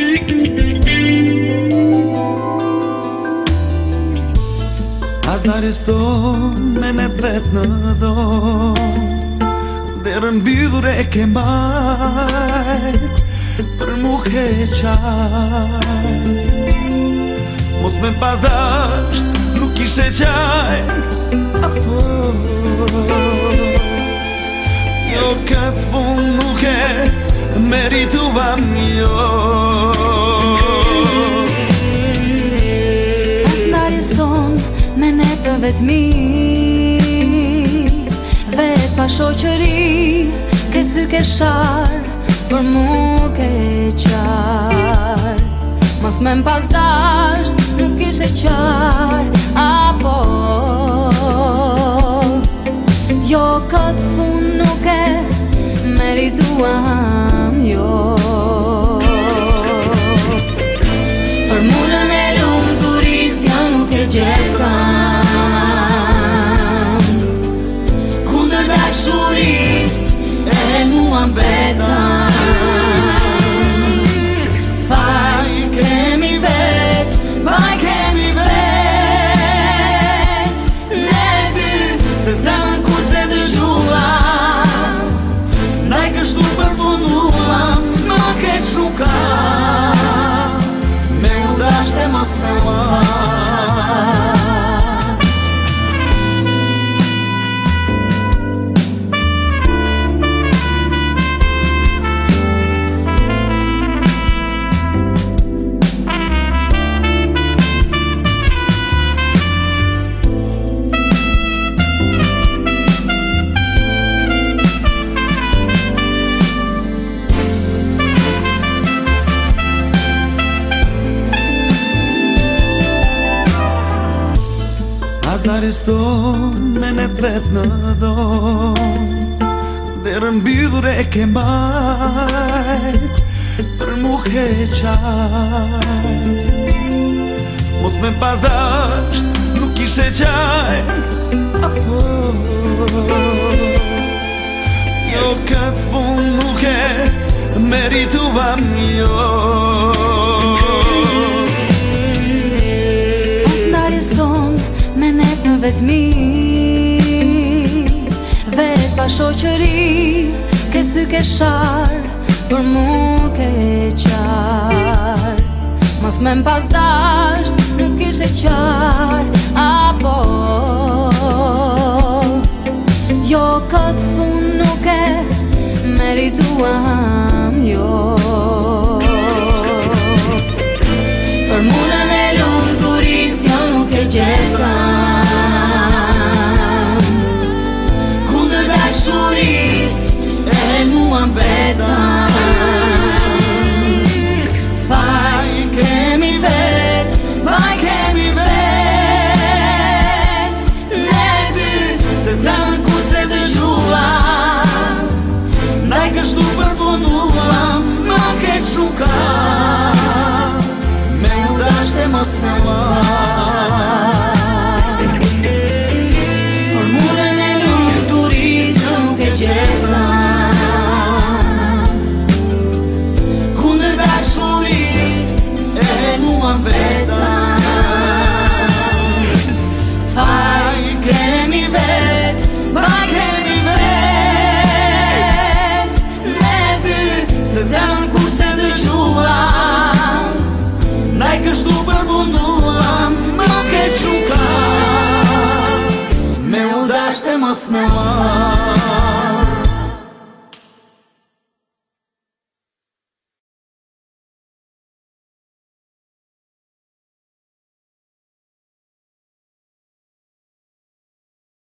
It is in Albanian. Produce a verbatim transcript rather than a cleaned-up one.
As në areston me ne vet në dhom, derën mbyllur e ke majt për mu ke qaj. Mos me pas dasht nuk ishe qaj, apo jo këtë pun nuk e merituam jo. As në areston me ne për vetë mi, vetë pa shoqëri, ke thy ke sharë, për mu ke qarë. Mos me m'pas dasht, nuk ishe qarë, apo jo këtë fun nuk e merituam jo. Formulën e lumturisja nuk e gjetam, kundër dashuris e mua mbetam. Faj kemi vet, faj kemi vet, ne dy se zemër kur se dëgjuam, ndaj kështu përfunduam, më keq nuk ka, me u dashte mos me ma. As në areston me ne vet në dhom, derën mbyllur e ke majt për mu ke qaj. Mos me pas dasht nuk ishe qaj, apo jo këtë pun nuk e merituam jo. As në areston me ne për vetë mi, vetë pa shoqëri, ke thy ke sharë, për mu ke qarë. Mos me m'pas dasht, nuk ishe qarë, apo jo këtë fun nuk e merituam jo. Formulën e lumturisja nuk e gjetam, kundër dashuris e mua mbetam. Faj kemi vet, faj kemi vet, ne dy se zemër kur se dëgjuam, ndaj kështu përfunduam, më keq nuk ka, me u dashte mos me ma. Formulën e lumturisja nuk e gjetam, kundër dashuris e mua mbetam. Faj kemi vet, faj kemi vet, ne dy se zemër kur se dëgjuam, ndaj kështu përfunduam, më keq nuk ka, me u dashte mos me ma.